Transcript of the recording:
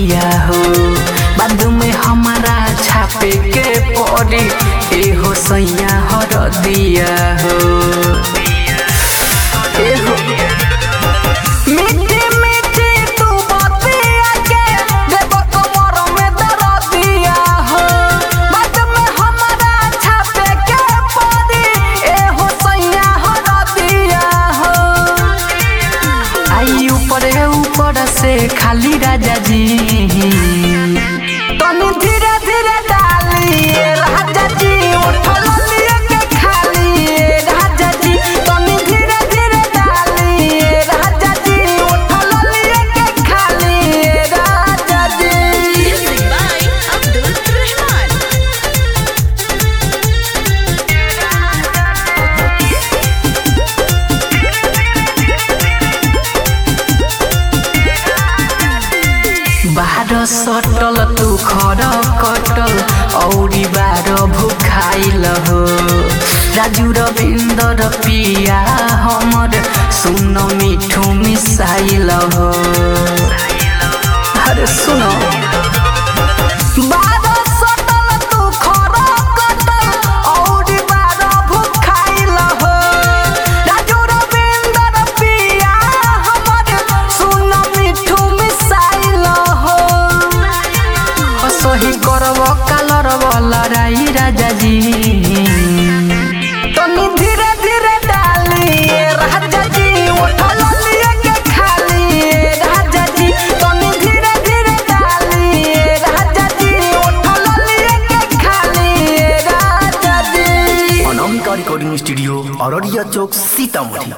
दिया हो बाद में हमारा छापे के पड़ी ए हो सैया हर दिया हो ए हो मीठी मीठी तू बतिया के देव कमर में दर्द दिया हो बाद में हमारा छापे के पड़ी ए हो सैया हर दिया हो आई ऊपर से खाली राजा जी तनी धीरे धीरे डाली राजा जी उठल लिए के खाली राजा जी तनी धीरे धीरे डाली राजा जी उठल लिए के खाली राजा जी। Music by Abdul Rahman. बाहर सटल तू खर कटल औरी बार भुखाइल हो राजू रविंदर पिया हमर सुन मिठू मिसाइल हो अरे सुनो बाहर सटल तू खर कटल औरी बार भुखाइल हो राजू रविंदर पिया हमर सुन मिठू मिसाइल हो सही करब कालर लड़ाई राजा जी तनी धीरे धीरे डाली राजा जी उठल लिए के खाली राजा जी तनी धीरे धीरे डाली राजा जी उठल लिए के खाली राजा जी। अनामिका रिकॉर्डिंग स्टूडियो अररिया चौक सीतामढ़ी।